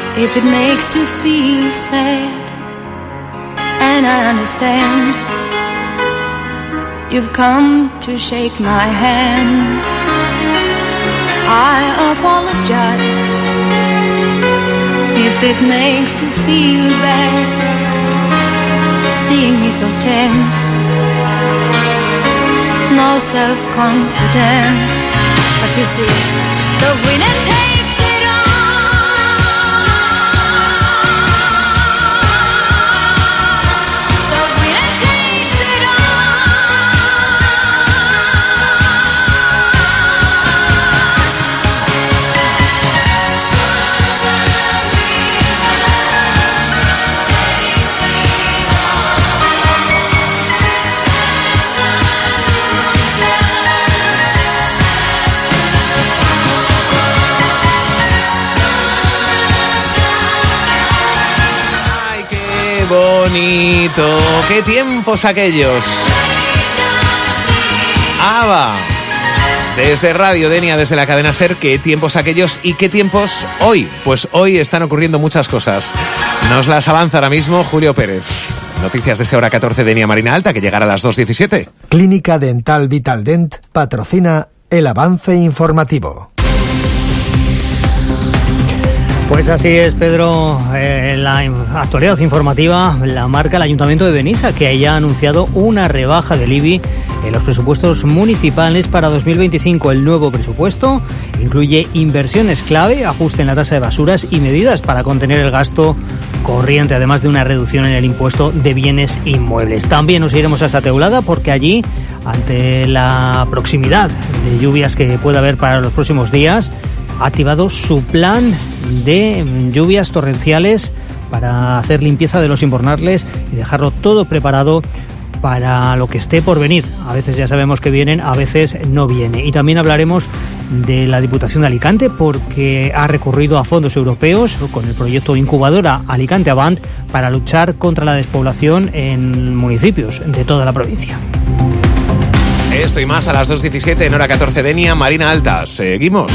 If it makes you feel sad, and I understand, you've come to shake my hand. I apologize if it makes you feel bad, seeing me so tense, no self-confidence. But you see, the winner takes it all. The winner takes it bonito, qué tiempos aquellos. ABBA, desde Radio Denia, desde la cadena SER, qué tiempos aquellos y qué tiempos hoy. Pues hoy están ocurriendo muchas cosas. Nos las avanza ahora mismo Julio Pérez. Noticias de esa hora 14, Denia Marina Alta, que llegará a las 2:17. Clínica Dental Vitaldent patrocina el avance informativo. Pues así es, Pedro. La actualidad informativa la marca el Ayuntamiento de Benissa, que haya anunciado una rebaja del IBI en los presupuestos municipales para 2025. El nuevo presupuesto incluye inversiones clave, ajuste en la tasa de basuras y medidas para contener el gasto corriente, además de una reducción en el impuesto de bienes inmuebles. También nos iremos a esa Teulada porque allí, ante la proximidad de lluvias que pueda haber para los próximos días, ha activado su plan de lluvias torrenciales para hacer limpieza de los invernales y dejarlo todo preparado para lo que esté por venir. A veces ya sabemos que vienen, a veces no viene. Y también hablaremos de la Diputación de Alicante porque ha recurrido a fondos europeos con el proyecto Incubadora Alicante Avant para luchar contra la despoblación en municipios de toda la provincia. Esto y más a las 2:17 en hora 14, Denia Marina Alta. Seguimos.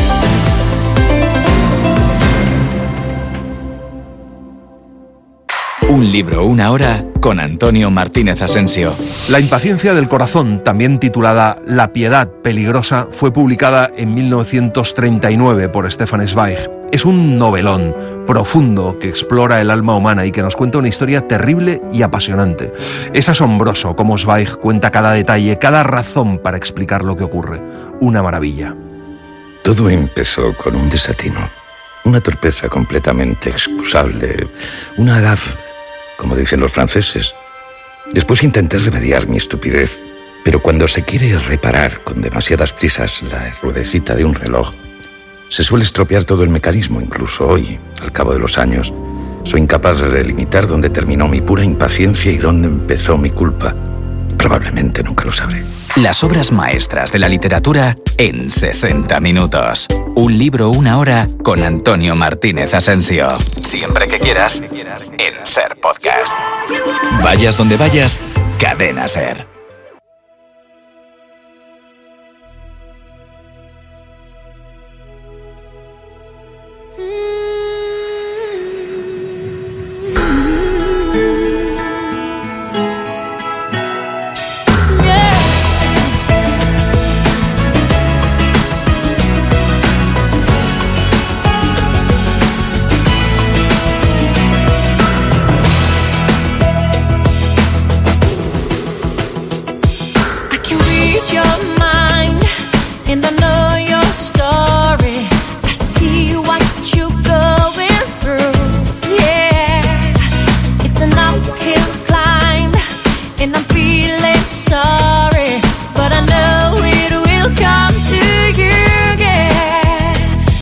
Un libro, una hora, con Antonio Martínez Asensio. La impaciencia del corazón, también titulada La piedad peligrosa, fue publicada en 1939 por Stefan Zweig. Es un novelón profundo que explora el alma humana y que nos cuenta una historia terrible y apasionante. Es asombroso cómo Zweig cuenta cada detalle, cada razón para explicar lo que ocurre. Una maravilla. Todo empezó con un desatino, una torpeza completamente excusable, una gafe, como dicen los franceses. Después intenté remediar mi estupidez, pero cuando se quiere reparar con demasiadas prisas la ruedecita de un reloj, se suele estropear todo el mecanismo. Incluso hoy, al cabo de los años, soy incapaz de delimitar dónde terminó mi pura impaciencia y dónde empezó mi culpa. Probablemente nunca lo sabré. Las obras maestras de la literatura en 60 minutos. Un libro, una hora, con Antonio Martínez Asensio. Siempre que quieras, en SER Podcast. Vayas donde vayas, Cadena SER.